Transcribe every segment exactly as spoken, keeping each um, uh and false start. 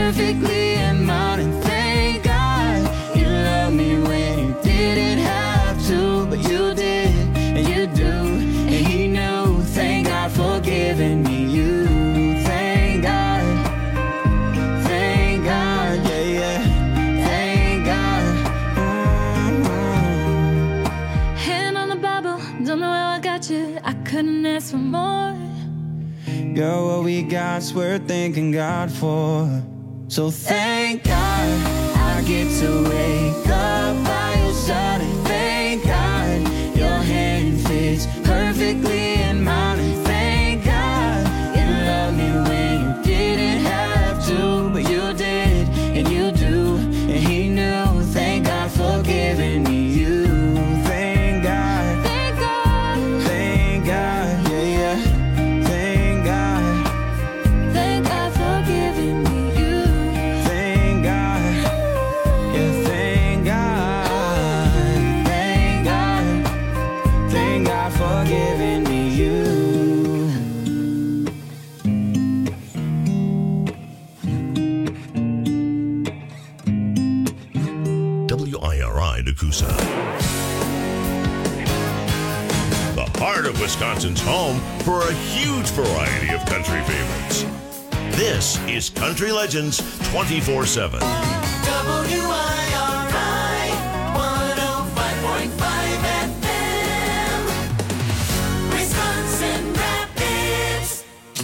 perfectly in mine. And thank God you loved me when you didn't have to, but you did, and you do, and he knew. Thank God for giving me you. Thank God, thank God, yeah, yeah. Thank God. Mm-hmm. Hand on the Bible, don't know how I got you. I couldn't ask for more. Girl, what we got's worth thanking God for. So thank God I get to wake up by your side. And thank God your hand fits perfectly in mine. And thank God you loved me when you didn't have to, but you did, and you do, and he knew. Thank God for giving me you. Thank God, Thank God, thank God, yeah, yeah. Thank God, thank God for giving me you. thank God, yeah, thank God, thank God, thank God for giving me you. W I R I Nakusa. The heart of Wisconsin's home for a huge variety of country favorites. This is Country Legends twenty-four seven. W I R I one oh five point five F M, Wisconsin Rapids.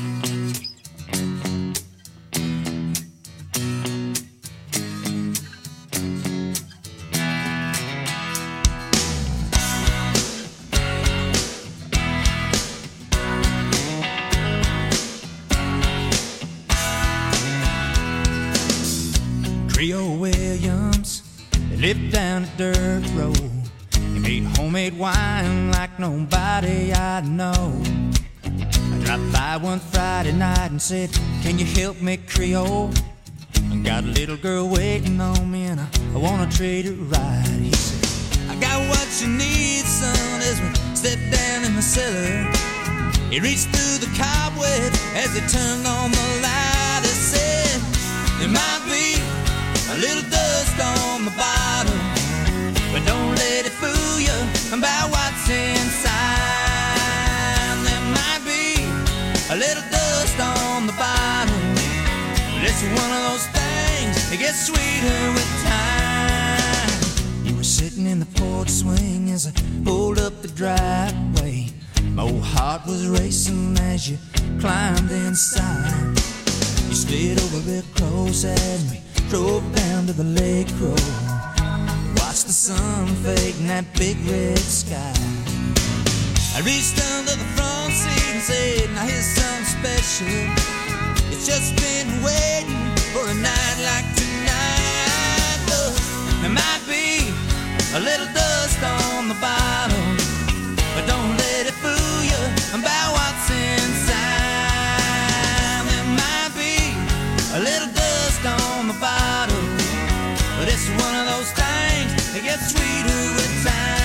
Creole Williams, they lived down a dirt road. He made homemade wine like nobody I know. I dropped by one Friday night and said, can you help me, Creole? I got a little girl waiting on me and I, I wanna treat her right. He said, I got what you need, son, as we stepped down in the cellar. He reached through the cobwebs as he turned on the light. He said, there might be a little dust on the bottom, but don't let it fool you about what's inside. There might be a little dust on the bottom, but it's one of those things that gets sweeter with time. You were sitting in the porch swing as I pulled up the driveway. My old heart was racing as you climbed inside. You slid over real close and we drove down to the lake road. Watched the sun fade in that big red sky. I reached under the front seat and said, now here's something special. It's just been waiting for a night like tonight. Look, there might be a little dust on the bottom, but don't let it fool you about what's inside. There might be a little dust on the bottom, but it's one of those things that gets sweeter with time.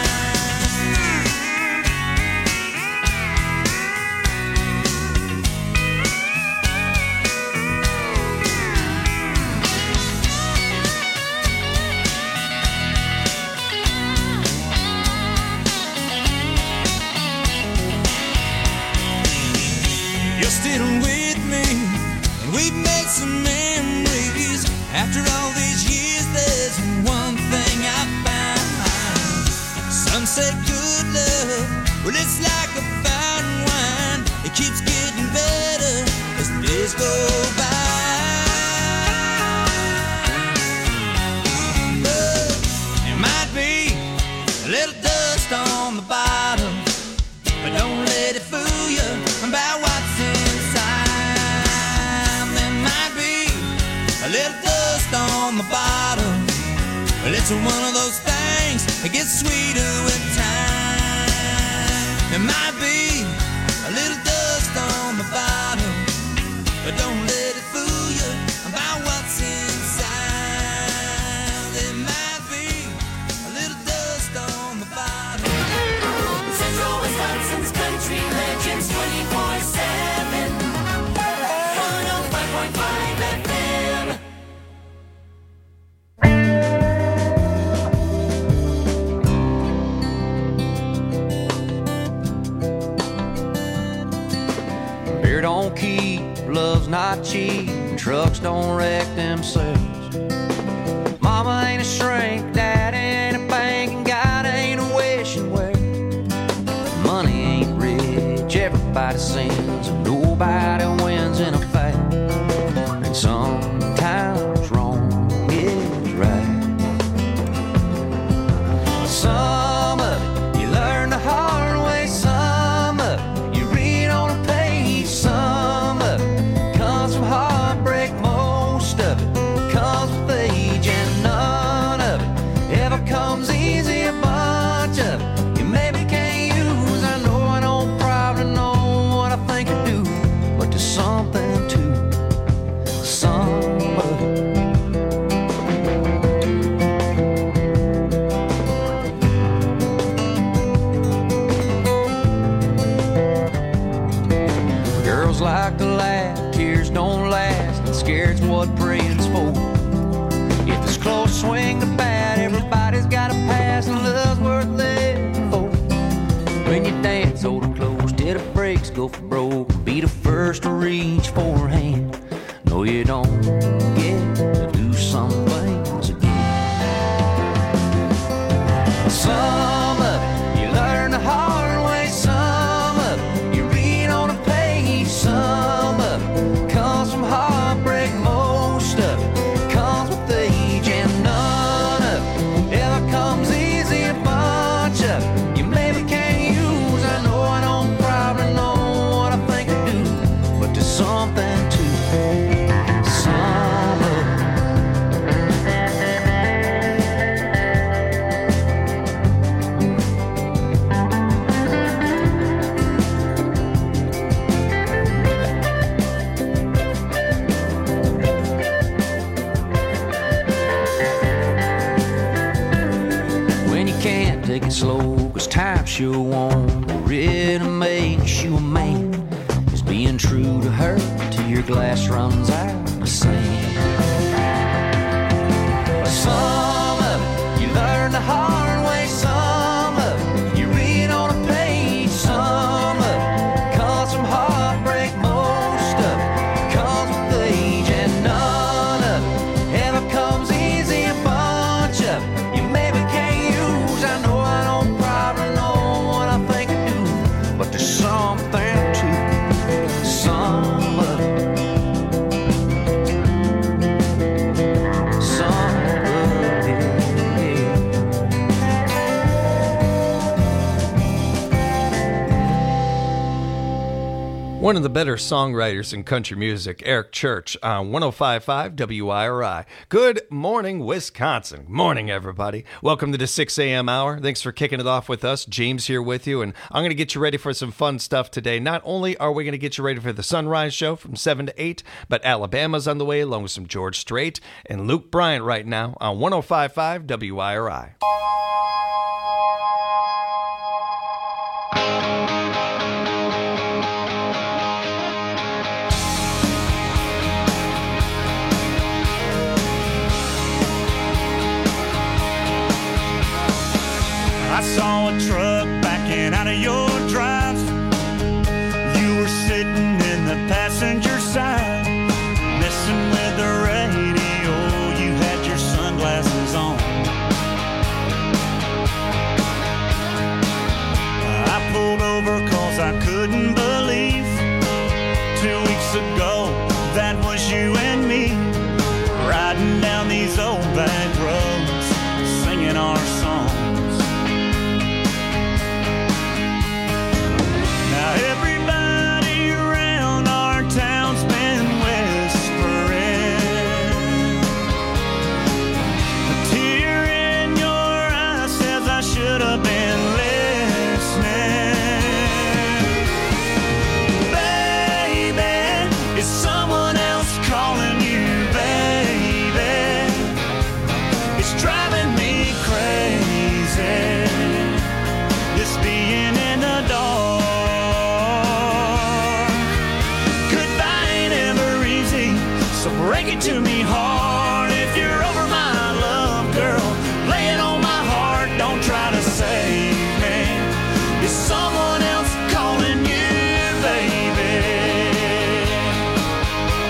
You're still with me, and we've made some memories. After all these years, there's one thing I found. Some say good love, well, it's like a fine wine. It keeps getting better as the days go by. But there might be a little dust on the bottom, but don't let it fool you about what's inside. There might be a little dust on the bottom, but it's one of those things that gets sweeter with time. There might be a little dust on the bottom, but don't let it fool you about what's inside. There might be a little dust on the bottom. Central Wisconsin's Country Legends twenty-four seven, one oh five point five F M. oil's not cheap, trucks don't wreck themselves. Mama ain't a shrink, Daddy ain't a bank, and God ain't a wishing well. Money ain't rich, everybody sins, and nobody wins in a fight. And sometimes wrong is right. Some of it you learn the hard way, some of it you read on a page, some of it comes from heartbreak, most of it comes with age, and none of it ever comes easy. A bunch of it you maybe can't use. I know I don't probably know what I think I do, but there's something to some of it. Girls like to laugh, tears don't last, and scared's what praying's for. If it's close, swing the bat, everybody's got a pass, and love's worth living for. When you dance, hold it close till the brakes go for broke. Be the first to reach for her hand. No, you don't get to do some things again. Some of it you learn the hard way, some of it you read on a page, some of it comes from heartbreak, most of it comes with age, and none of it ever comes easy. A bunch of it you maybe can't use. I know I don't probably know what I think I do, but there's something to some of it. When you can't take it slow, cause time sure won't really makes you a man, is being true to her till your glass runs out of sand. Some of it you learn the hard way, some of it you read on a page, some of it comes from heartbreak, most of it comes with age, and none of it ever comes easy. A bunch of it you maybe can't use. I know I don't probably know what I think I do, but there's something to some of it. Some of it, yeah. One of the better songwriters in country music, Eric Church, on one oh five point five W I R I. Good morning, Wisconsin. Morning, everybody. Welcome to the six a.m. hour. Thanks for kicking it off with us. James here with you, and I'm going to get you ready for some fun stuff today. Not only are we going to get you ready for the Sunrise Show from seven to eight, but Alabama's on the way, along with some George Strait and Luke Bryant right now on one oh five point five W I R I. I saw a truck backing out of your drive. You were sitting in the passenger side, messing with the radio. You had your sunglasses on. I pulled over cause I couldn't believe two weeks ago that was you and me, riding down these old back roads, singing our songs. Now everybody around our town's been whispering, a tear in your eye says I should have been listening. Baby, is someone else calling you baby? It's driving me crazy, this being in the dark. So break it to me hard if you're over my love, girl. Lay it on my heart, don't try to save me. Is someone else calling you, baby?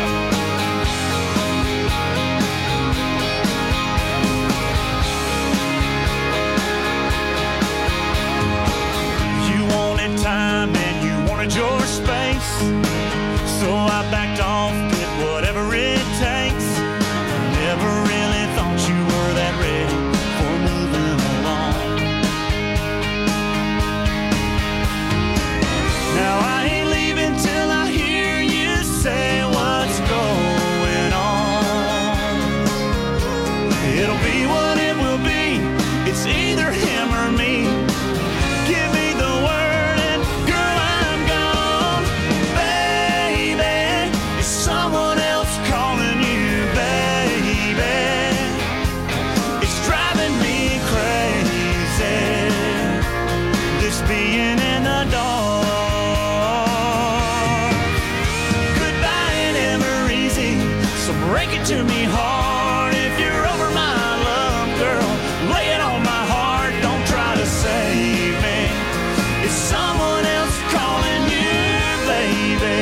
to me hard. If you're over my love, girl, lay it on my heart. Don't try to save me. It's someone else calling you, baby.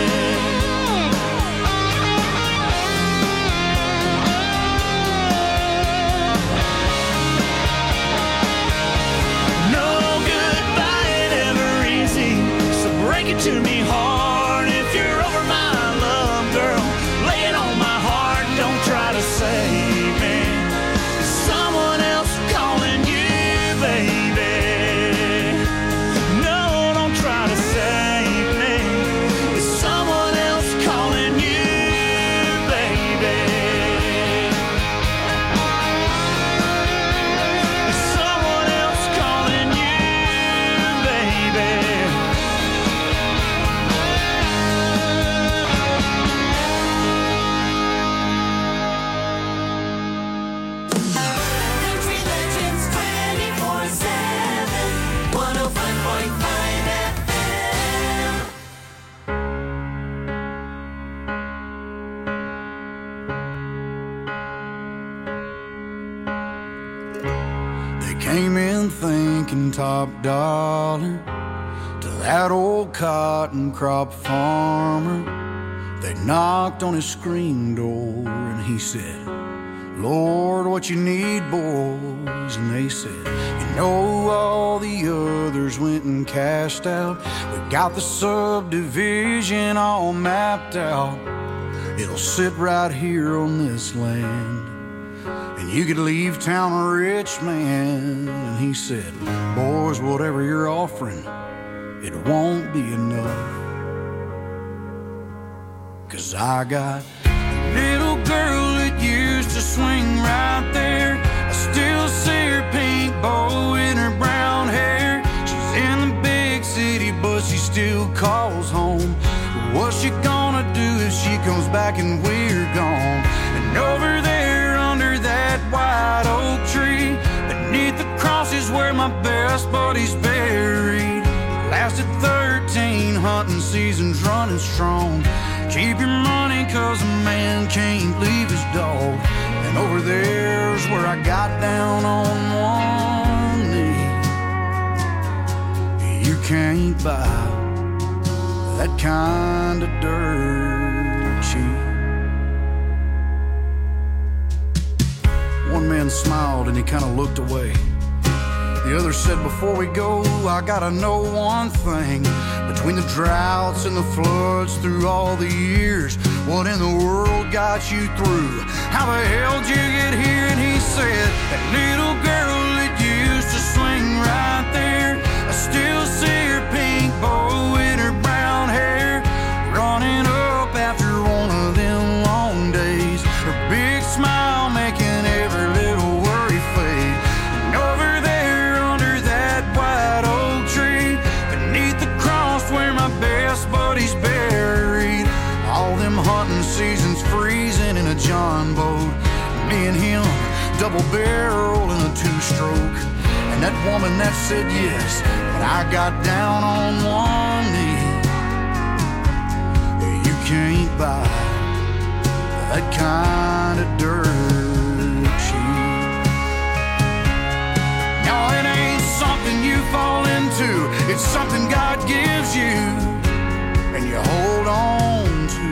No goodbye ain't ever easy, so break it to me hard. If you're over my love, girl, lay it on my heart. Don't try to save me. It's someone else calling you, baby. No, don't try to save me. It's someone else calling you, baby. It's someone else calling you, baby. Country Legends twenty-four seven, one oh five point five F M. They came in thinking top dollar to that old cotton crop farmer. They knocked on his screen door and he said, Lord, what you need, boys? And they said, you know, all the others went and cashed out. We've got the subdivision all mapped out. It'll sit right here on this land, and you could leave town a rich man. And he said, boys, whatever you're offering, it won't be enough. Cause I got a little girl that used to swing right there. I still see her pink bow in her brown hair. She's in the big city, but she still calls home. What's she gonna do if she comes back and we're gone? And over there under that white oak tree, beneath the cross is where my best buddy's buried. Lasted thirteen hunting seasons running strong. Keep your money cause a man can't leave his dog. And over there's where I got down on one knee. You can't buy that kind of dirt cheap. One man smiled and he kind of looked away. The other said, before we go, I gotta know one thing. Between the droughts and the floods through all the years, what in the world got you through? How the hell did you get here? And he said, that little girl that used to swing right there, I still see her pink bow in her brown hair, running up after one of them long days. Her big smile making every little worry fade. And over there under that white oak tree, beneath the cross where my best buddy's buried, all them hunting seasons freezing in a John boat, me and him double barrel in a two-stroke. And that woman that said yes, but I got down on one knee. You can't buy that kind of dirt cheap. No, it ain't something you fall into. It's something God gives you and you hold on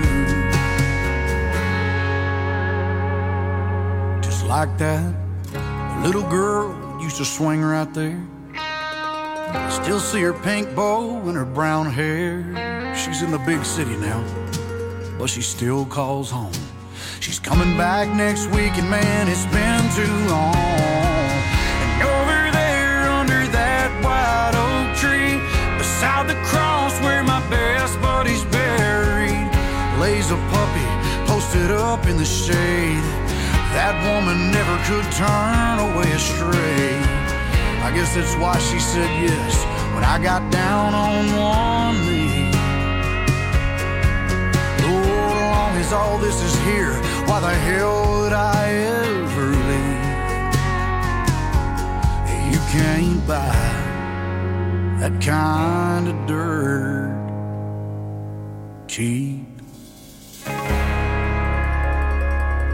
to. Just like that, a little girl used to swing right there. I still see her pink bow and her brown hair. She's in the big city now, but she still calls home. She's coming back next week, and man, it's been too long. And over there under that white oak tree, beside the cross where my best buddy's buried, lays a puppy posted up in the shade. That woman never could turn away astray. I guess that's why she said yes when I got down on one knee. Lord, as long as all this is here, why the hell would I ever leave? You can't buy that kind of dirt cheap.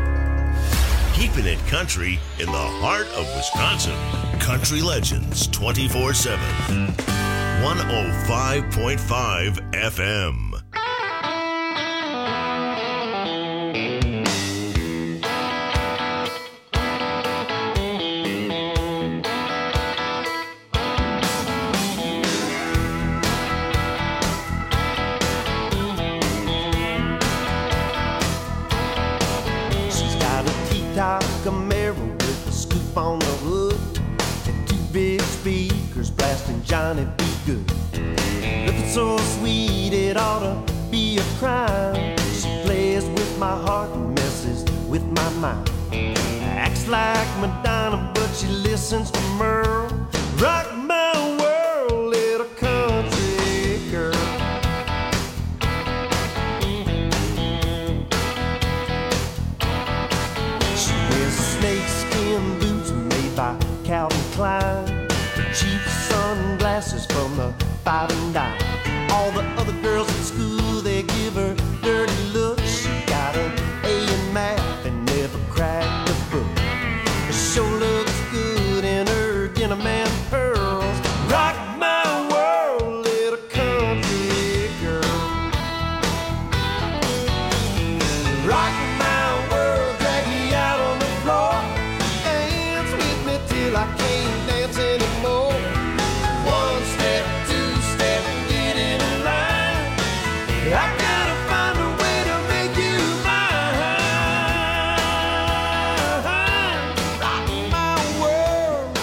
Keeping it country in the heart of Wisconsin. Country Legends twenty-four seven. one oh five point five F M. Camaro with a scoop on the hood and two big speakers blasting Johnny B. Good. Looking so sweet it ought to be a crime. She plays with my heart and messes with my mind. Acts like Madonna but she listens to Merle. Rock my world, little country girl. Snakeskin boots made by Calvin Klein, cheap sunglasses from the five and dime. All the other girls at school, they give her dirty looks. She got an A in math and never cracked a book. She sure looks good in her denim and pearls. Rock my world, little country girl. Rock my world, drag me out on the floor. Dance with me till I can't dance anymore. One step, two step, get in line. I gotta find a way to make you mine. Rock my world.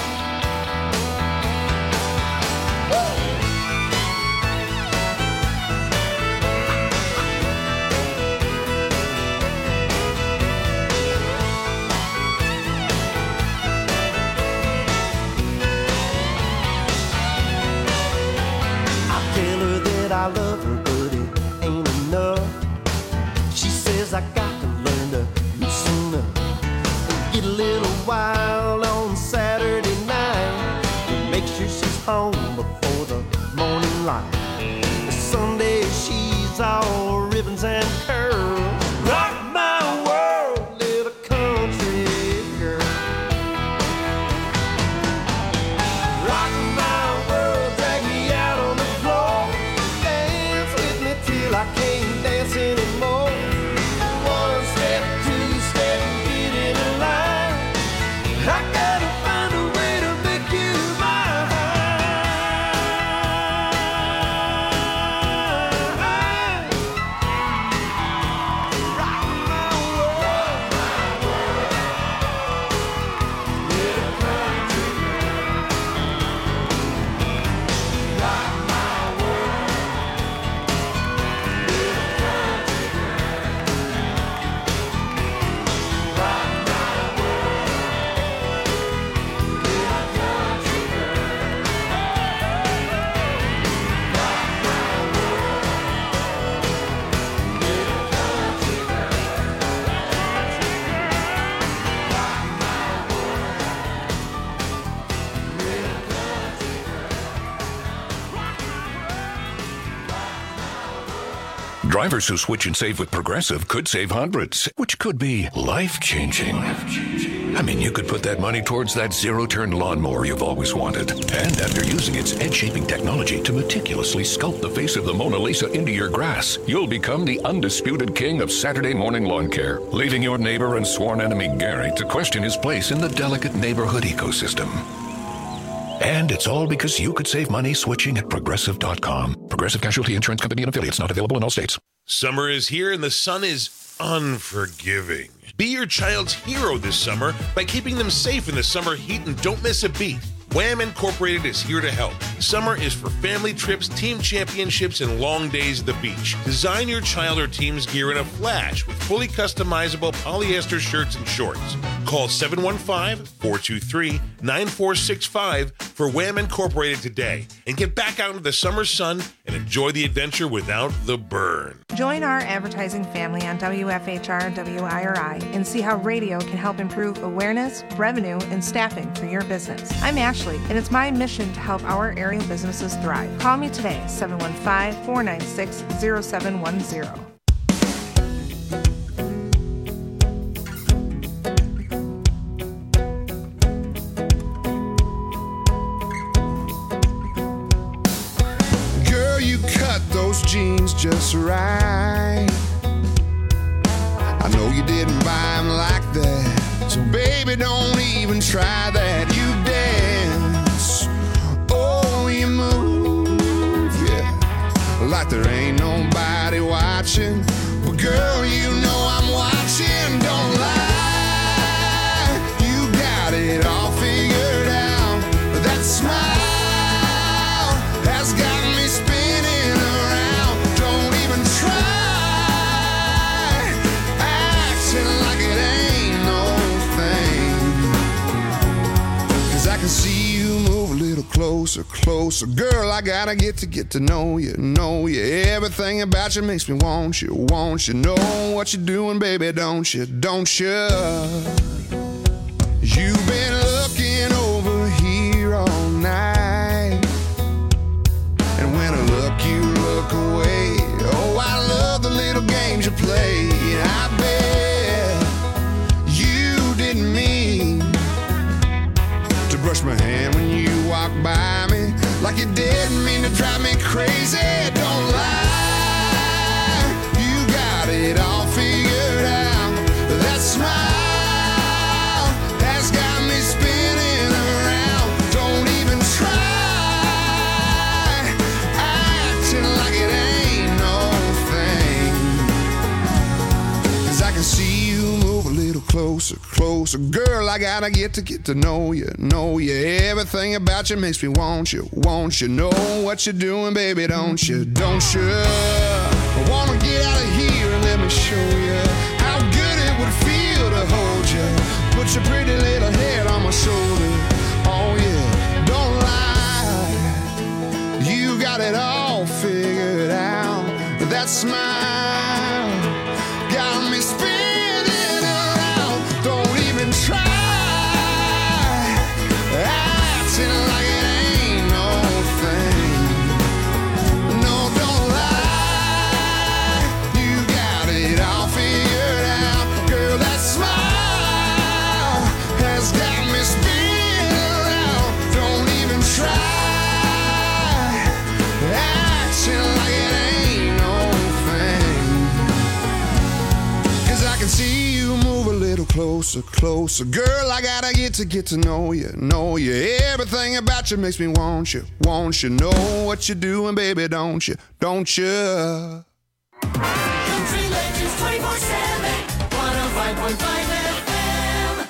I tell her that I love her, but it ain't enough. She says I got to learn to loosen up and get a little wild on Saturday night and make sure she's home before the morning light. Sunday she's all ribbons and curls. Rock my world, little country girl. Rock my world, drag me out on the floor. Dance with me till I can't dance anymore. One step, two step, get in a line. I gotta find a way to make you mine. Rock my world, little country girl. Rock my world, little country girl. Rock my world, little country girl. Drivers who switch and save with Progressive could save hundreds, which could be life-changing. I mean, you could put that money towards that zero-turn lawnmower you've always wanted. And after using its head-shaping technology to meticulously sculpt the face of the Mona Lisa into your grass, you'll become the undisputed king of Saturday morning lawn care, leaving your neighbor and sworn enemy Gary to question his place in the delicate neighborhood ecosystem. And it's all because you could save money switching at Progressive dot com. Progressive Casualty Insurance Company and affiliates, not available in all states. Summer is here and the sun is unforgiving. Be your child's hero this summer by keeping them safe in the summer heat and don't miss a beat. Wham Incorporated is here to help. Summer is for family trips, team championships, and long days at the beach. Design your child or team's gear in a flash with fully customizable polyester shirts and shorts. Call seven one five, four two three, nine four six five for Wham Incorporated today and get back out into the summer sun and enjoy the adventure without the burn. Join our advertising family on W F H R W I R I and see how radio can help improve awareness, revenue, and staffing for your business. I'm Ashley, and it's my mission to help our area businesses thrive. Call me today, seven one five, four nine six, zero seven one zero. know you didn't buy them like that, so baby, don't even try that. You dance, oh, you move, yeah, like there ain't nobody watching. But girl, you know I'm watching, don't lie. You got it all figured out. That smile has got me spinning around. Don't even try acting like it ain't no thing. Cause I can see you move a little closer, closer. Girl, I gotta get to get to know you, know you. Everything about you makes me want you, want you. Know what you're doing, baby, don't you, don't you? You've been looking over here all night, and when I look, you look away. Oh, I love the little games you play. I bet you didn't mean to brush my hand when you walked by me, like you didn't mean to drive me crazy. Don't lie, you got it all figured out. That smile has got me spinning around. Don't even try acting like it ain't no thing. Cause I can see you move a little closer, closer. Girl, I gotta get to get to know you, know you. Everything about you makes me want you, want you. Know what you're doing, baby, don't you, don't you? I wanna get out of here and let me show you how good it would feel to hold you. Put your pretty little head on my shoulder. Oh yeah, don't lie, you got it all figured out. That smile got me spinning around. Don't even try acting like it ain't no thing. No, don't lie, you got it all figured out. Girl, that smile has got me spinning around. Don't even try acting like it ain't no thing. Cause I can see you move a little closer, closer. Girl, I gotta get to get to know you, know you. Everything about you makes me want you, want you. Know what you're doing, baby, don't you, don't you? Country Legends twenty-four seven, one oh five point five F M.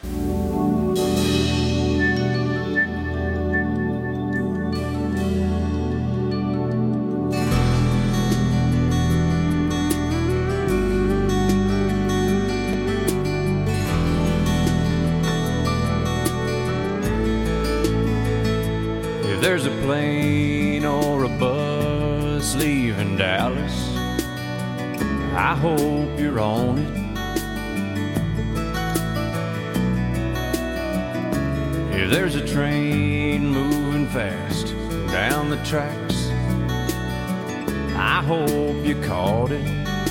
If there's a plane or a bus leaving Dallas, I hope you're on it. If there's a train moving fast down the tracks, I hope you caught it.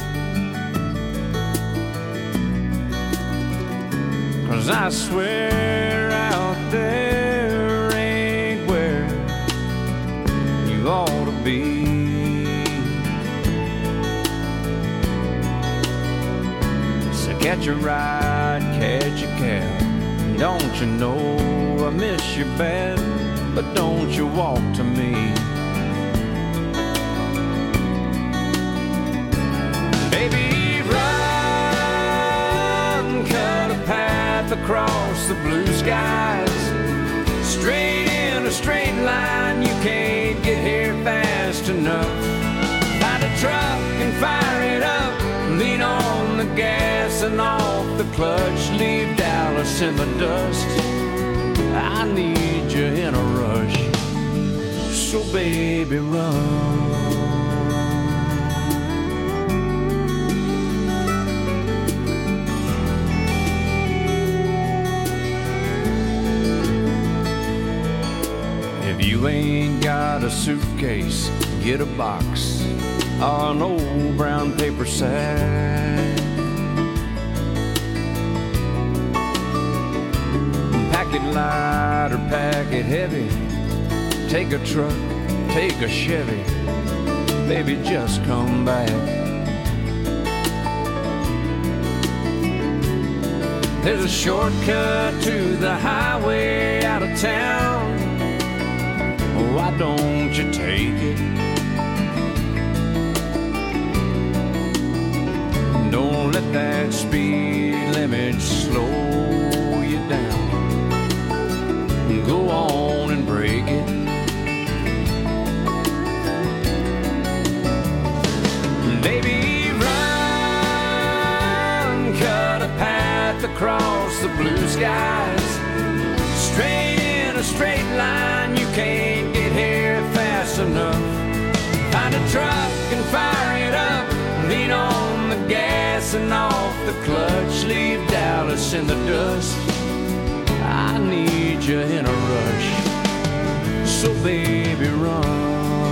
'Cause I swear out there ain't where you ought to be. So catch a ride, catch a cab. Don't you know I miss you bad, but don't you walk to me. Baby, run, cut a path across the blue skies, straight in a straight line. You can't get here fast enough. Find a truck and fire it up, lean on the gas and off the clutch. Leave Dallas in the dust, I need you in a rush. So baby, run. If you ain't got a suitcase, get a box or an old brown paper sack. Pack it light or pack it heavy. Take a truck, take a Chevy. Baby, just come back. There's a shortcut to the highway out of town. Why don't you take it? Don't let that speed limit slow you down. Go on and break it. Baby, run, cut a path across the blue skies. Straight in a straight line, you can't get here fast enough. Find a truck and fire it up. Lean on the gas and off the clutch. Leave Dallas in the dust. I need you in a rush. So baby, run.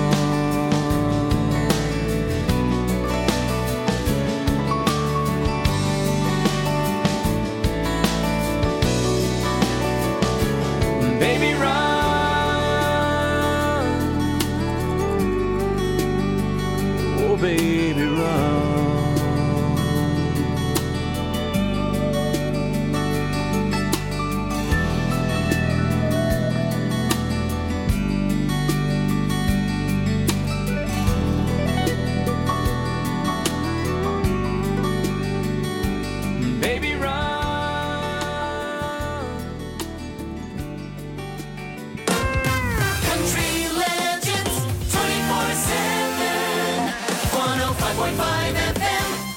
Baby, run. Oh, baby, run. Baby, run. Country Legends twenty-four seven, one oh five point five F M.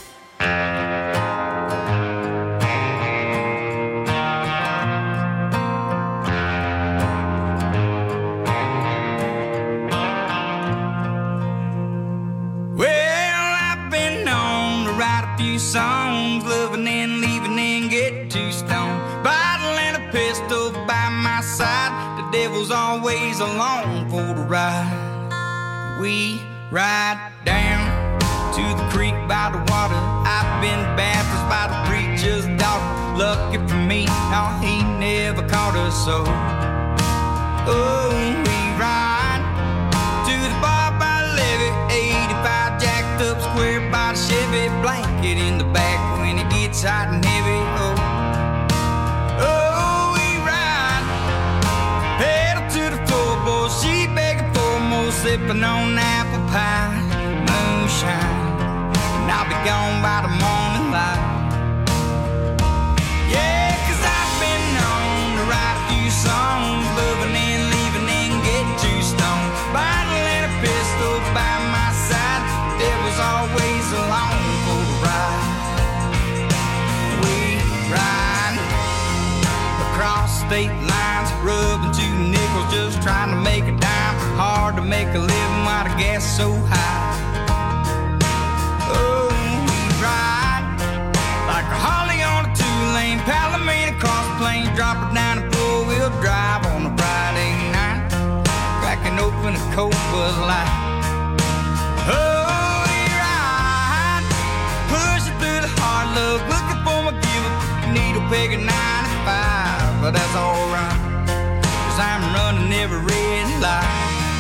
Well, I've been known to write a few songs, loving and leaving and get too stoned. Bottle and a pistol by my side, the devil's always along for the ride. We ride down to the creek by the water. I've been baptized by the preacher's daughter. Lucky for me, no, he never caught us so. Oh, we ride to the bar by the levee, eighty-five jacked up square by the Chevy, blanket in the back when it gets hot and heavy. Oh, oh, we ride, pedal to the floorboard, she begging for more, sipping on apple pie, moonshine, and I'll be gone by the morning light. Yeah, 'cause I've been known to write a few songs, loving and leaving and get too stoned. Bottle and a pistol by my side, there was always along for the ride. We ride across state lines, rubbing two nickels, just trying to make a dime. Hard to make a living while the gas is so high. Oh, we ride like a Harley on a two-lane Palomino across the plains, drop it down a four-wheel drive on a Friday night, cracking open a cold Bud Light. Oh, we ride, pushing through the hard luck, looking for my giver, needle peg at ninety-five, but that's alright, 'cause I'm running every red light.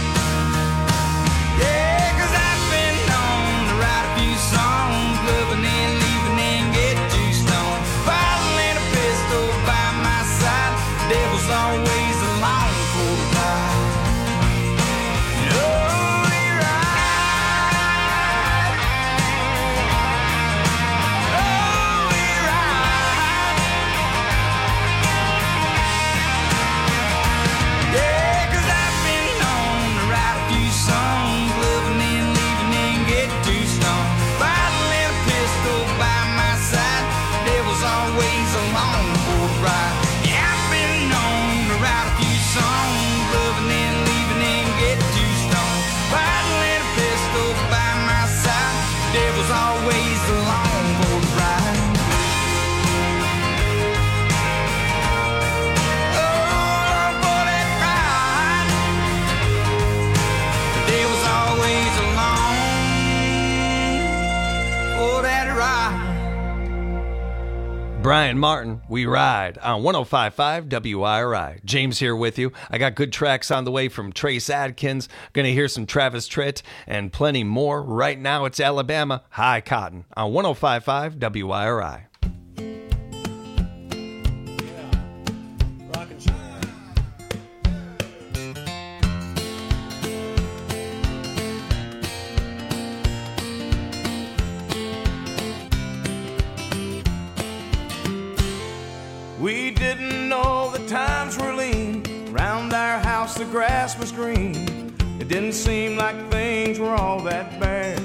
Yeah, 'cause I've been known to write a few songs, loving and leaving and get too stoned. Bottle and a pistol by my side, devil's always along for the ride. Oh, we ride. Oh, we ride. Yeah, 'cause I've been known to write a few songs, loving and leaving and get too stoned. Bottle and a pistol by my side, devil's always along for the ride. Yeah, I've been known to write a few songs, loving and leaving and get too stoned. Bottle and a pistol by my side, devil's always along for the ride. Oh, for that ride, the devil's always along for that ride. Brian Martin, We Ride on one oh five point five W I R I. James here with you. I got good tracks on the way from Trace Adkins. Going to hear some Travis Tritt and plenty more. Right now it's Alabama High Cotton on one oh five point five W I R I. screen, it didn't seem like things were all that bad.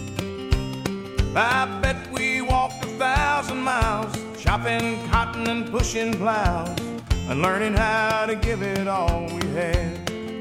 I bet we walked a thousand miles, chopping cotton and pushing plows, and learning how to give it all we had.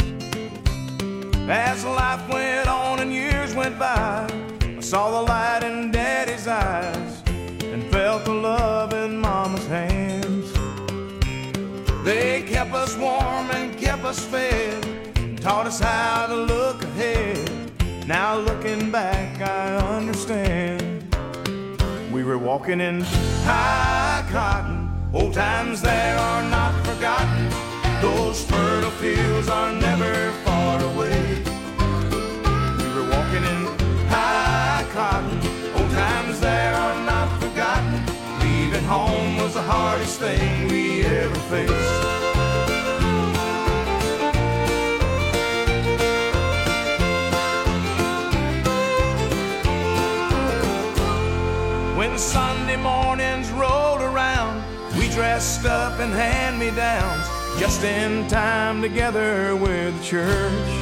As life went on and years went by, I saw the light in Daddy's eyes and felt the love in Mama's hands. They kept us warm and kept us fed, and taught us how to look ahead. Now looking back, I understand. We were walking in high cotton, old times there are not forgotten. Those fertile fields are never far away. We were walking in high cotton, old times there are not forgotten. Leaving home was the hardest thing we ever faced. When Sunday mornings rolled around, we dressed up in hand-me-downs, just in time together with the church.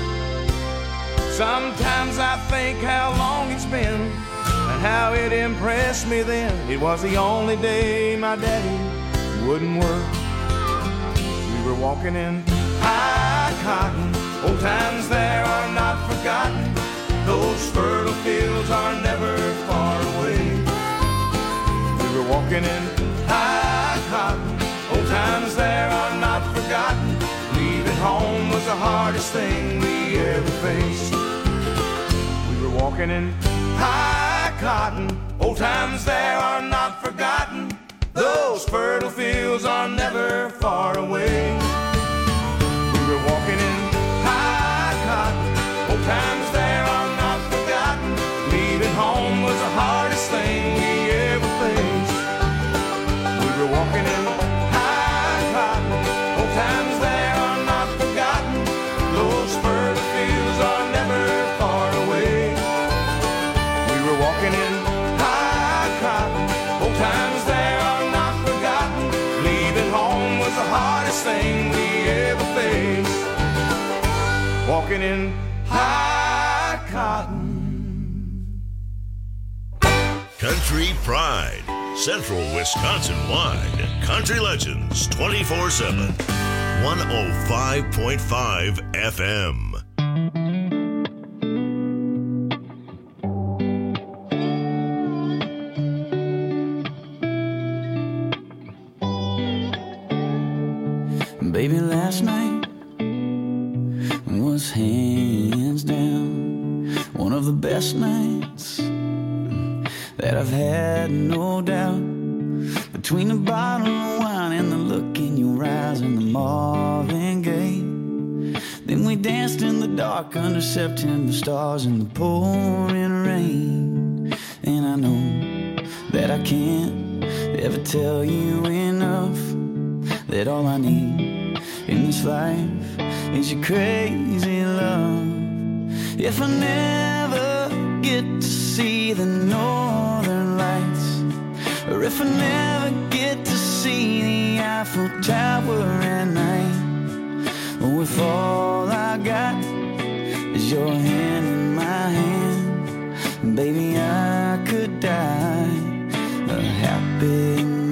Sometimes I think how long it's been and how it impressed me then. It was the only day my daddy wouldn't work. We were walking in high cotton, old times there are not forgotten. Those fertile fields are never far away. We were walking in high cotton, old times there are not forgotten. Leaving home was the hardest thing we ever faced. We were walking in high cotton, old times there are not forgotten. Those fertile fields are never far away. We were walking in high cotton, old times there are not forgotten. Leaving home was the hardest thing we ever faced. We were walking in high cotton, old times there are not forgotten. Those fertile fields are never far away. We were walking in high cotton, old times there are not forgotten. Leaving home was the hardest thing we ever faced. Walking in high cotton. Country Pride, Central Wisconsin-wide. Country Legends twenty-four seven. one oh five point five F M. Baby, last night was hands down one of the best nights that I've had, no doubt. Between the bottle of wine and the look in your eyes and the Marvin Gaye, then we danced in the dark under September stars in the pouring rain. And I know that I can't ever tell you enough that all I need in this life is your crazy love. If I never get to see the northern lights, or if I never get to see the Eiffel Tower at night, or if all I got is your hand in my hand, baby, I could die a happy man.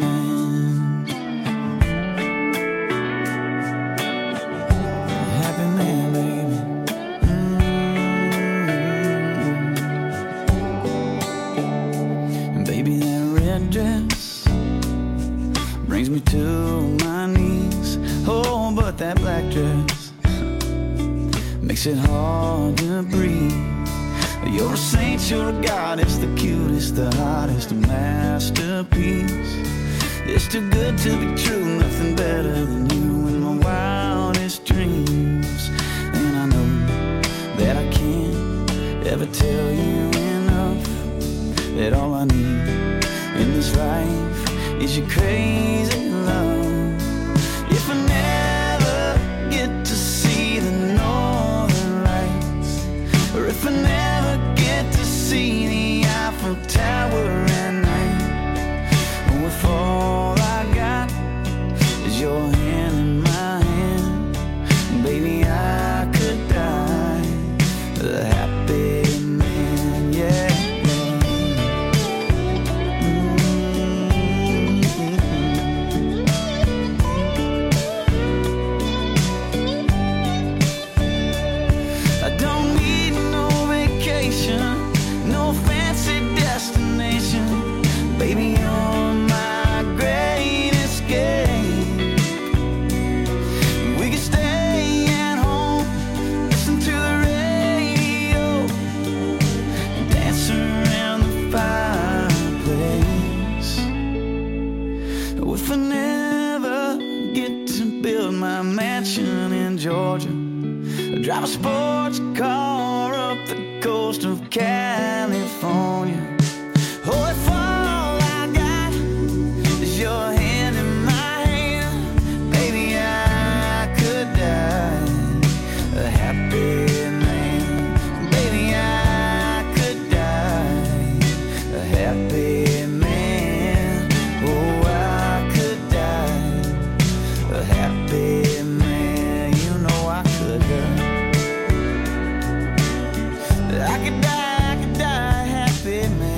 Dress brings me to my knees. Oh, but that black dress makes it hard to breathe. You're a saint, you're a goddess, the cutest, the hottest, a masterpiece. It's too good to be true, nothing better than you in my wildest dreams. And I know that I can't ever tell you enough that all I need in this life is your crazy love. If I never get to see the northern lights, or if I never get to see the Eiffel Tower at night, or if all I got is your hand in my hand, baby, I could Oh, if I never get to build my mansion in Georgia, I'll drive a sports car up the coast of California. Oh, if all I got is your hand in my hand, baby, I could die a happy man. Baby, I could die a happy man. Oh, I could die a happy man. You know I could die. I could die, I could die a happy man.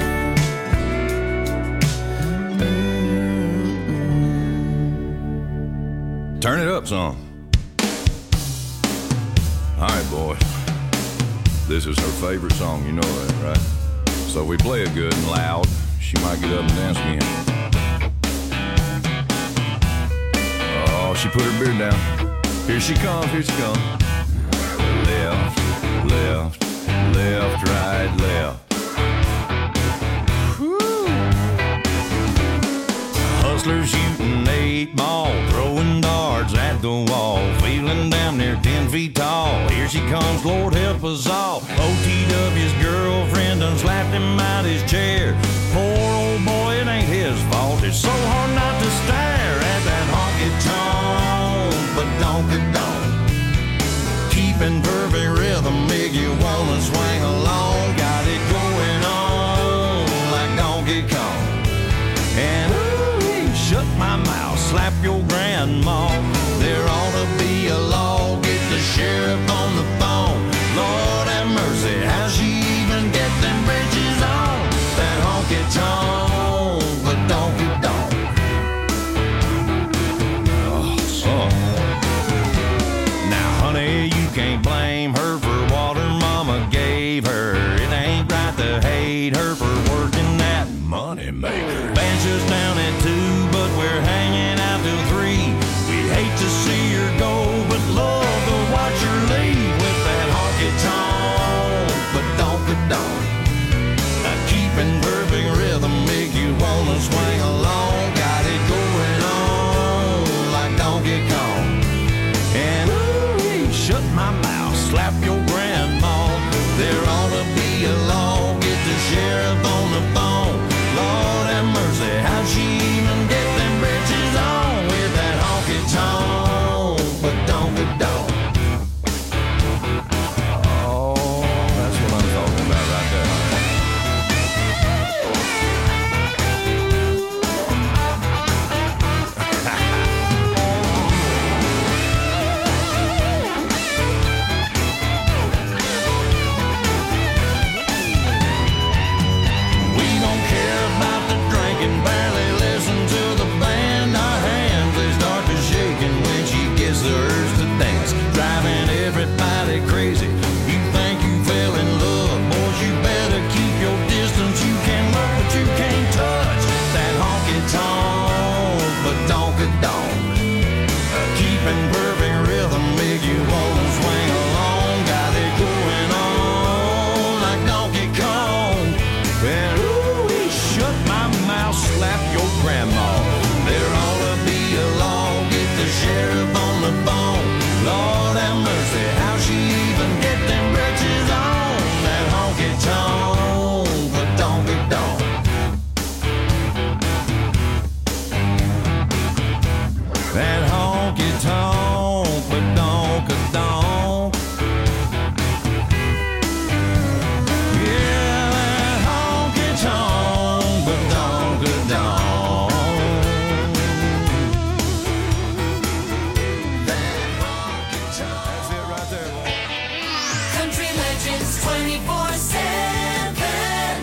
Turn it up some. All right, boys. This is her favorite song, you know that, right? So if we play it good and loud, she might get up and dance again. Oh, she put her beard down. Here she comes, here she comes. Left, left, left, right, left. Hustlers shooting eight ball, throwing darts at the wall, feeling down near ten feet tall. Here she comes, Lord help us all. O T W's girlfriend done slapped him out his chair. Poor old boy, it ain't his fault. It's so hard not to stare at that honky tonk, but don't get don't. Keeping perfect rhythm make you wanna swing along. Got it going on like Donkey Kong. And shut my mouth, slap your grandma. There ought to be a law, get the sheriff on the phone. Lord have mercy, how she even get them bridges on? That honky tonk, but donkey donk. Oh, son. Now, honey, you can't blame her for what her mama gave her. It ain't right to hate her for working that money maker. Bench us down at two, but we're hanging out till three. We hate to see her go, but love to watch her leave with that honky tonk, but donkey donk. Now keeping perfect rhythm make you wanna swing along. Got it going on like Donkey Kong. And ooh, shut my mouth, slap your grandma. There ought to be a law, get the sheriff on the phone. Lord have mercy, how'd she even get them bridges on with that honky tonk, but donkey donk. Oh, that's what I'm talking about right there. We don't care about the drinking, barely listen to the band. Our hands, they start to shaking when she gets the urge to dance, driving everybody crazy. You think you fell in love, boys, you better keep your distance. You can look, but you can't touch that honky tonk, but donkey donk. Keeping perfect rhythm make you wanna swing along. Got it going on like Donkey Kong. And ooh, shut my mouth, slap your grandma. There ought to be a law, get the sheriff on the phone. Lord have mercy, how she even get them britches on? That honky tonk, but donkey donk. That honky tonk, but donkey donk. Yeah, that honky tonk, but donkey donk. That honky tonk. That's it right there, boy. Country Legends twenty-four seven.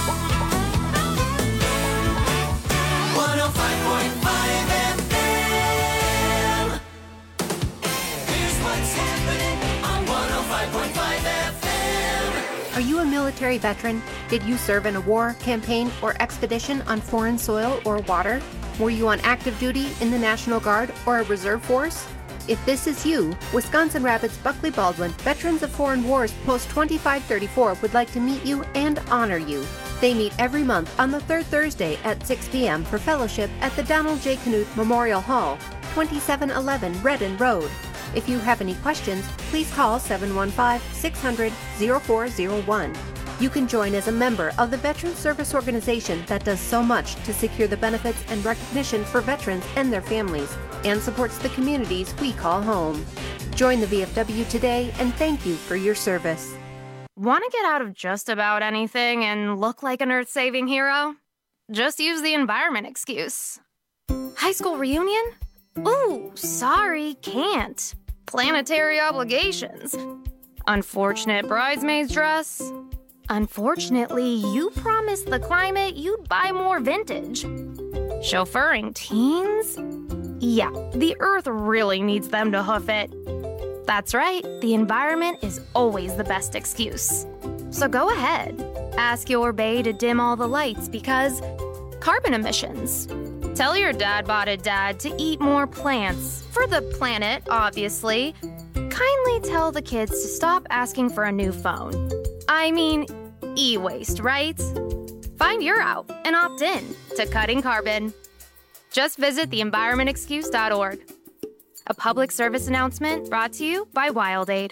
one oh five point five F M. Here's what's happening on one oh five point five F M. Are you a military veteran? Did you serve in a war, campaign, or expedition on foreign soil or water? Were you on active duty in the National Guard or a reserve force? If this is you, Wisconsin Rapids Buckley Baldwin Veterans of Foreign Wars Post twenty-five thirty-four would like to meet you and honor you. They meet every month on the third Thursday at six p.m. for fellowship at the Donald J. Knuth Memorial Hall, twenty-seven eleven Redden Road. If you have any questions, please call seven one five, six hundred, oh four oh one. You can join as a member of the Veterans Service Organization that does so much to secure the benefits and recognition for veterans and their families, and supports the communities we call home. Join the V F W today, and thank you for your service. Want to get out of just about anything and look like an earth-saving hero? Just use the environment excuse. High school reunion? Ooh, sorry, can't. Planetary obligations. Unfortunate bridesmaid's dress. Unfortunately, you promised the climate you'd buy more vintage. Chauffeuring teens? Yeah, the earth really needs them to hoof it. That's right, the environment is always the best excuse. So go ahead, ask your bae to dim all the lights because carbon emissions. Tell your dad-botted dad to eat more plants, for the planet, obviously. Kindly tell the kids to stop asking for a new phone. I mean, e-waste, right? Find your out and opt in to cutting carbon. Just visit the environment excuse dot org. A public service announcement brought to you by WildAid.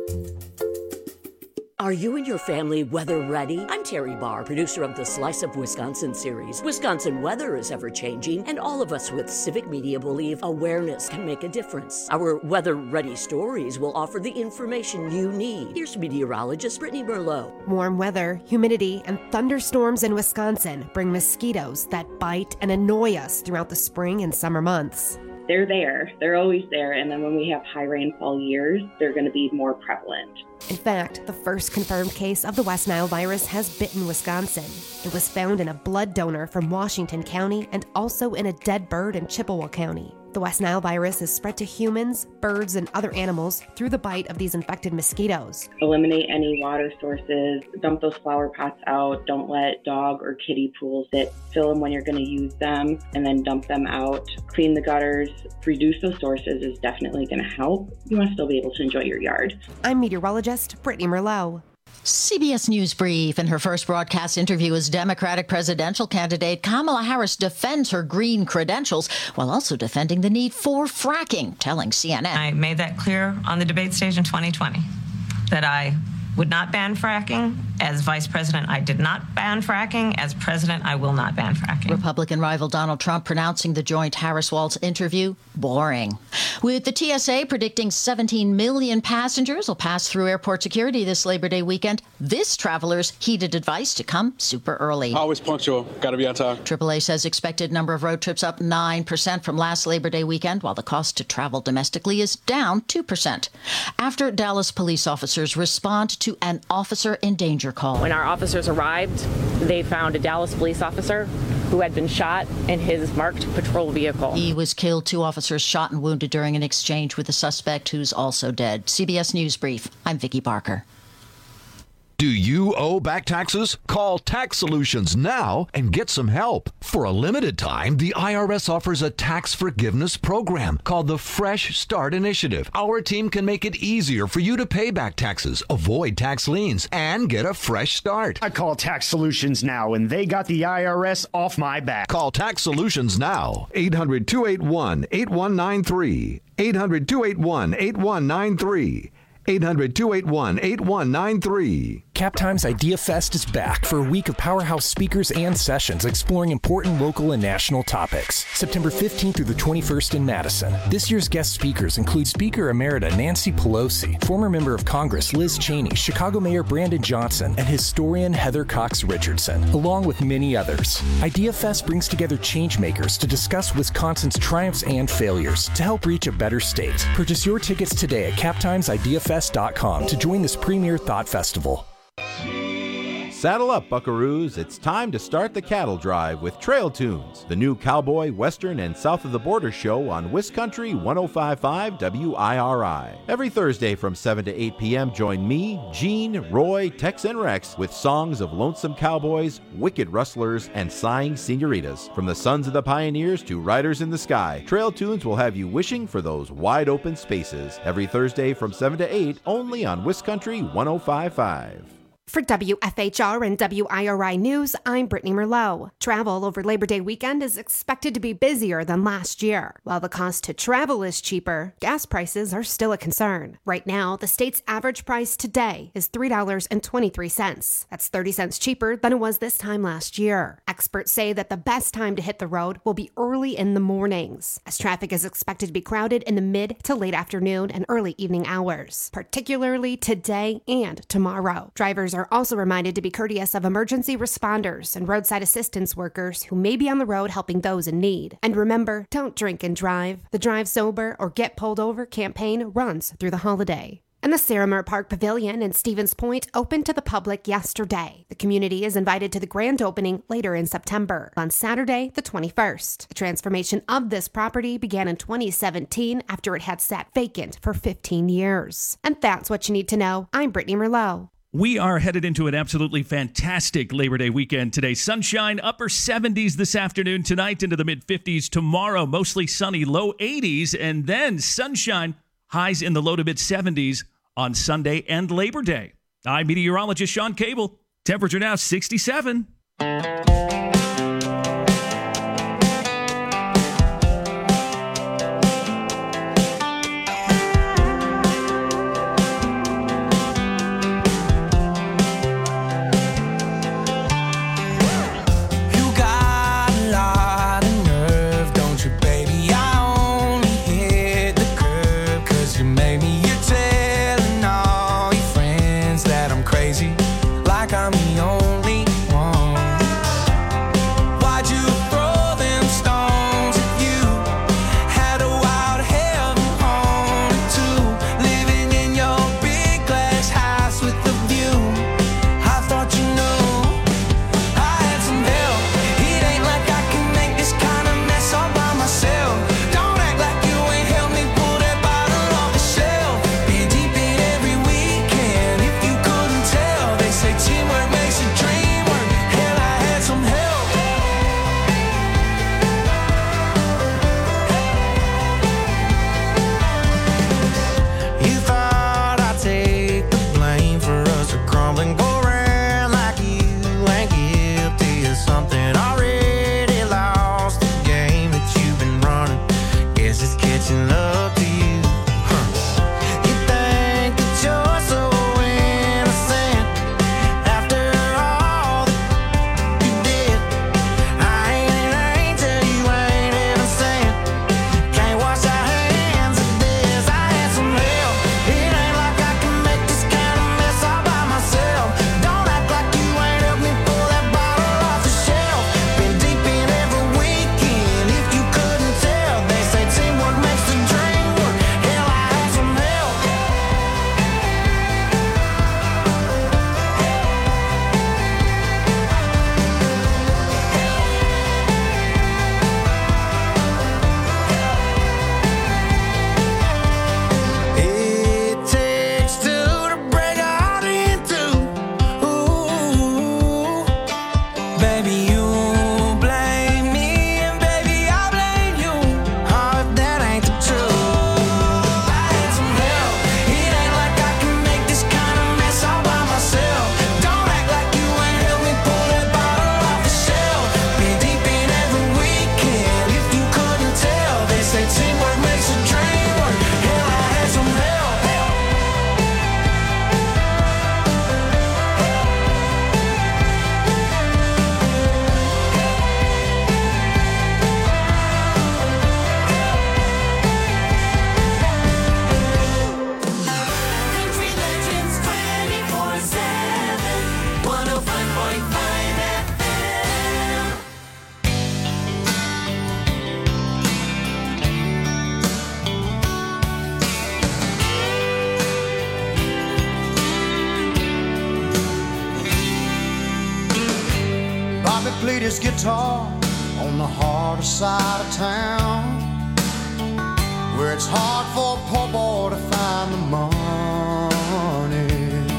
Are you and your family weather ready? I'm Terry Barr, producer of the Slice of Wisconsin series. Wisconsin weather is ever changing, and all of us with civic media believe awareness can make a difference. Our weather ready stories will offer the information you need. Here's meteorologist Brittany Merlot. Warm weather, humidity, and thunderstorms in Wisconsin bring mosquitoes that bite and annoy us throughout the spring and summer months. They're there. They're always there. And then when we have high rainfall years, they're going to be more prevalent. In fact, the first confirmed case of the West Nile virus has bitten Wisconsin. It was found in a blood donor from Washington County and also in a dead bird in Chippewa County. The West Nile virus is spread to humans, birds, and other animals through the bite of these infected mosquitoes. Eliminate any water sources, dump those flower pots out, don't let dog or kiddie pools sit, fill them when you're going to use them, and then dump them out. Clean the gutters, reduce those sources is definitely going to help. You want to still be able to enjoy your yard. I'm meteorologist Brittany Merlot. C B S News Brief. In her first broadcast interview as Democratic presidential candidate, Kamala Harris defends her green credentials while also defending the need for fracking, telling C N N. I made that clear on the debate stage in twenty twenty, that I would not ban fracking. As vice president, I did not ban fracking. As president, I will not ban fracking. Republican rival Donald Trump pronouncing the joint Harris-Walz interview boring. With the T S A predicting seventeen million passengers will pass through airport security this Labor Day weekend, this traveler's heated advice to come super early. Always punctual. Got to be on time. triple A says expected number of road trips up nine percent from last Labor Day weekend, while the cost to travel domestically is down two percent. After Dallas police officers respond to an officer in danger call. When our officers arrived, they found a Dallas police officer who had been shot in his marked patrol vehicle. He was killed. Two officers shot and wounded during an exchange with a suspect who's also dead. C B S News Brief. I'm Vicki Barker. Do you owe back taxes? Call Tax Solutions now and get some help. For a limited time, the I R S offers a tax forgiveness program called the Fresh Start Initiative. Our team can make it easier for you to pay back taxes, avoid tax liens, and get a fresh start. I call Tax Solutions now, and they got the I R S off my back. Call Tax Solutions now. eight hundred, two eight one, eight one nine three. eight hundred, two eight one, eight one nine three. eight hundred, two eight one, eight one nine three. Captime's Idea Fest is back for a week of powerhouse speakers and sessions exploring important local and national topics. September fifteenth through the twenty-first in Madison. This year's guest speakers include Speaker Emerita Nancy Pelosi, former member of Congress Liz Cheney, Chicago Mayor Brandon Johnson, and historian Heather Cox Richardson, along with many others. Idea Fest brings together changemakers to discuss Wisconsin's triumphs and failures to help reach a better state. Purchase your tickets today at captimes idea fest dot com to join this premier thought festival. Saddle up, buckaroos. It's time to start the cattle drive with Trail Tunes, the new cowboy, western, and south of the border show on Wiscountry one oh five point five W I R I. Every Thursday from seven to eight p.m., join me, Gene, Roy, Tex, and Rex with songs of lonesome cowboys, wicked rustlers, and sighing senoritas. From the sons of the pioneers to riders in the sky, Trail Tunes will have you wishing for those wide open spaces. Every Thursday from seven to eight, only on Wiscountry one oh five point five. For W F H R and W I R I News, I'm Brittany Merlot. Travel over Labor Day weekend is expected to be busier than last year. While the cost to travel is cheaper, gas prices are still a concern. Right now, the state's average price today is three dollars and twenty-three cents. That's thirty cents cheaper than it was this time last year. Experts say that the best time to hit the road will be early in the mornings, as traffic is expected to be crowded in the mid to late afternoon and early evening hours, particularly today and tomorrow. Drivers are also reminded to be courteous of emergency responders and roadside assistance workers who may be on the road helping those in need. And remember, don't drink and drive. The Drive Sober or Get Pulled Over campaign runs through the holiday. And the Saramore Park Pavilion in Stevens Point opened to the public yesterday. The community is invited to the grand opening later in September, on Saturday, the twenty-first. The transformation of this property began in twenty seventeen after it had sat vacant for fifteen years. And that's what you need to know. I'm Brittany Merlot. We are headed into an absolutely fantastic Labor Day weekend today. Sunshine, upper seventies this afternoon, tonight into the mid fifties. Tomorrow, mostly sunny, low eighties, and then sunshine, highs in the low to mid seventies on Sunday and Labor Day. I'm meteorologist Sean Cable. Temperature now sixty-seven. Like I'm the only one. played his guitar on the harder side of town, where it's hard for a poor boy to find the money.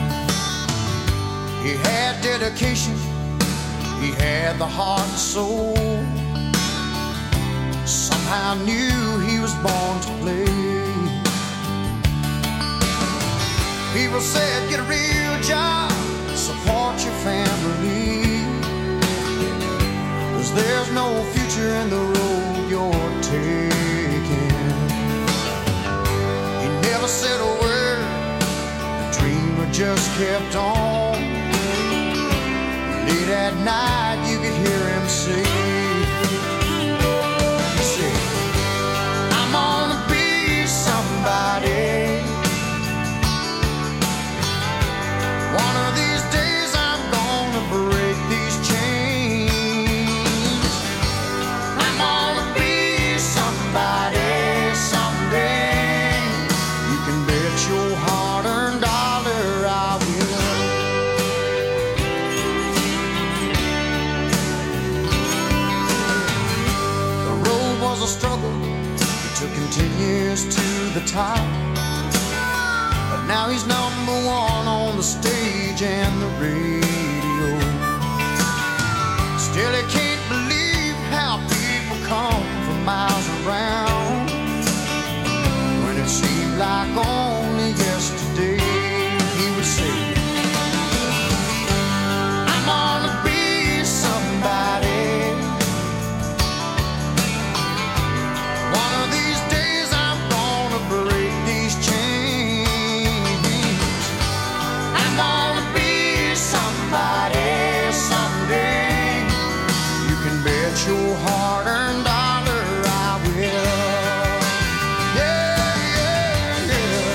He had dedication, he had the heart and soul, somehow knew he was born to play. People said, get a real job, support there's no future in the road you're taking. He never said a word, the dreamer just kept on. Late at night you could hear him say, he said, I'm gonna be somebody. One of these days I'm gonna break these chains. I'm gonna be somebody someday. You can bet your hard-earned dollar I will. The road was a struggle, it took him ten years to the top. But now he's number one on the stage and the radio. Still he can't believe how people come from miles around. When it seemed like only yesterday he would say, I'm gonna be somebody. One of these days I'm gonna break these chains. I'm gonna be somebody someday. You can bet your hard-earned dollar I will. Yeah, yeah,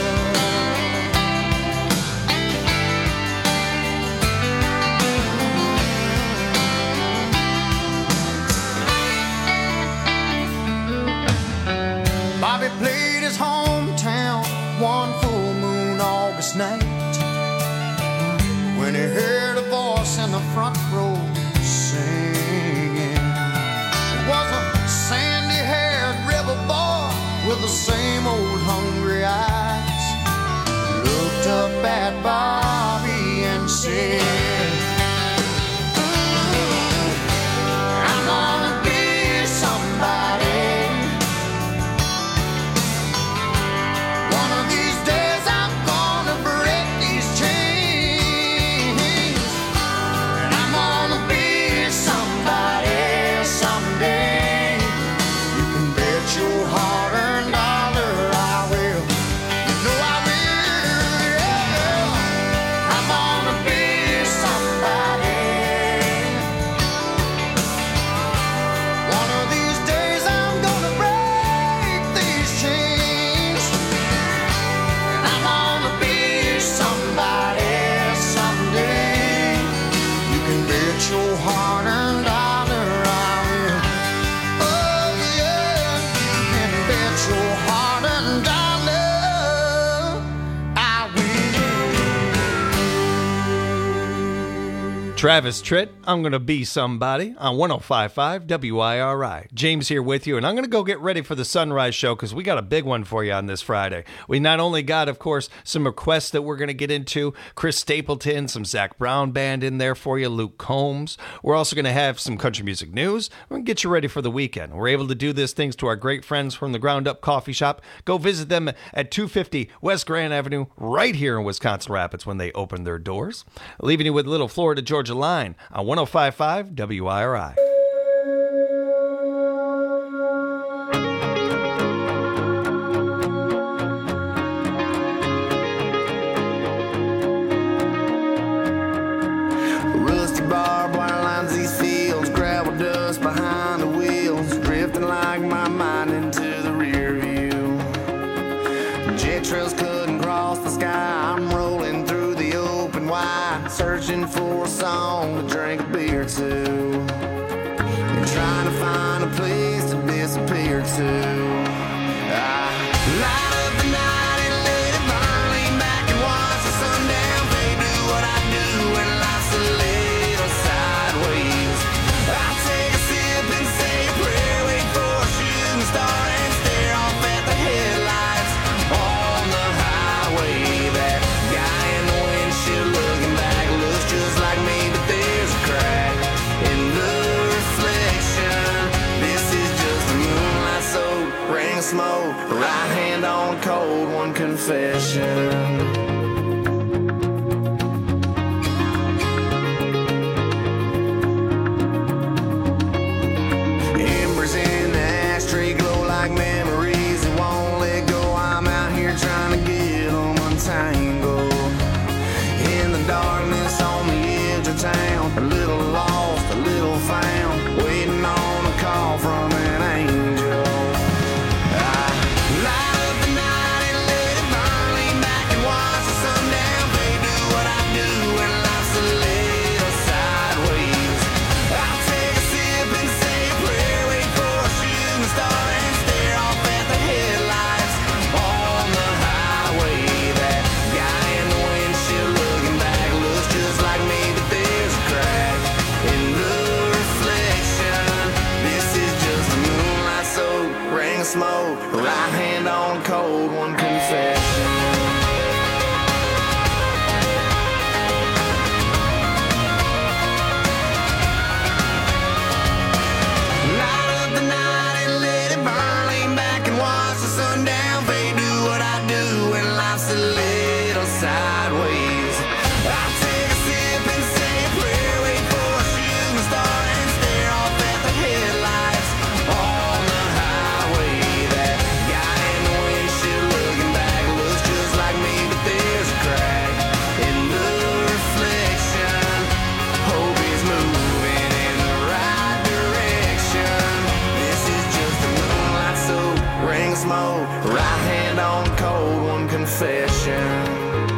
yeah. Bobby played his hometown one full moon August night, when he heard a voice in the front row singing. It was a sandy-haired rebel boy with the same old hungry eyes. He looked up at Bobby and said, I'm gonna be somebody. One of these days I'm gonna break these chains. And I'm gonna be somebody someday. You can bet your hard-earned dollar I will. You know I will, yeah. I'm gonna be somebody. One of these days I'm gonna break these chains. And I'm gonna be somebody someday. You can bet your hard-earned dollar I will. Oh yeah, you can bet your hard-earned dollar I will. Travis Tritt, I'm going to be somebody on one oh five point five W I R I. James here with you, and I'm going to go get ready for the Sunrise Show because we got a big one for you on this Friday. We not only got, of course, some requests that we're going to get into, Chris Stapleton, some Zach Brown Band in there for you, Luke Combs. We're also going to have some country music news. We're going to get you ready for the weekend. We're able to do this thanks to our great friends from the Ground Up Coffee Shop. Go visit them at two fifty West Grand Avenue right here in Wisconsin Rapids when they open their doors. Leaving you with Little Florida Georgia Line on one oh five point five W I R I. Rusty barbed wire lines these fields, gravel dust behind the wheels, drifting like my mind into the rear view. Jet trails cutting across the sky, I'm rolling through the open wide, searching for a song to drink a beer to, and trying to find a place to disappear to. I light up the night and let it burn, lean back and watch the sundown fade, do what I do when life's a little sideways. I take a sip and say a prayer, wait for a shooting star and stare off at the headlights on the highway. That guy in the windshield looking back looks just like me, but there's a crack in the reflection. This is just a moonlight soaked ring of smoke, right hand on a cold one confession. smoke, right hand on cold, one confession. Sideways, I take a sip and say a prayer, wait for a shooting star and stare off at the headlights on the highway. That guy in the windshield looking back looks just like me, but there's a crack in the reflection. Hope he's moving in the right direction. This is just a moonlight soak, ring of smoke, right hand on cold, one confession.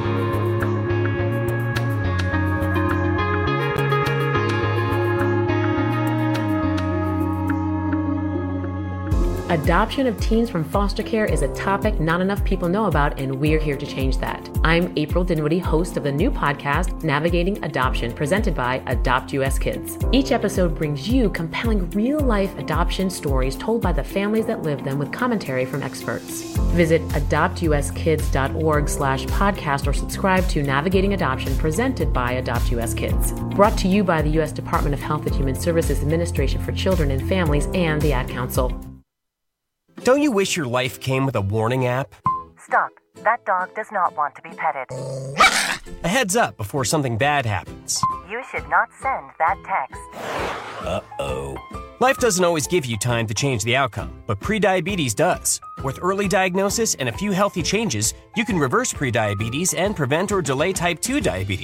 Adoption of teens from foster care is a topic not enough people know about, and we're here to change that. I'm April Dinwiddie, host of the new podcast, Navigating Adoption, presented by Adopt U S Kids. Each episode brings you compelling real-life adoption stories told by the families that live them with commentary from experts. Visit adopt u s kids dot org slash podcast or subscribe to Navigating Adoption, presented by Adopt U S Kids. Brought to you by the U S Department of Health and Human Services Administration for Children and Families and the Ad Council. Don't you wish your life came with a warning app? Stop. That dog does not want to be petted. A heads up before something bad happens. You should not send that text. Uh-oh. Life doesn't always give you time to change the outcome, but prediabetes does. With early diagnosis and a few healthy changes, you can reverse prediabetes and prevent or delay type two diabetes.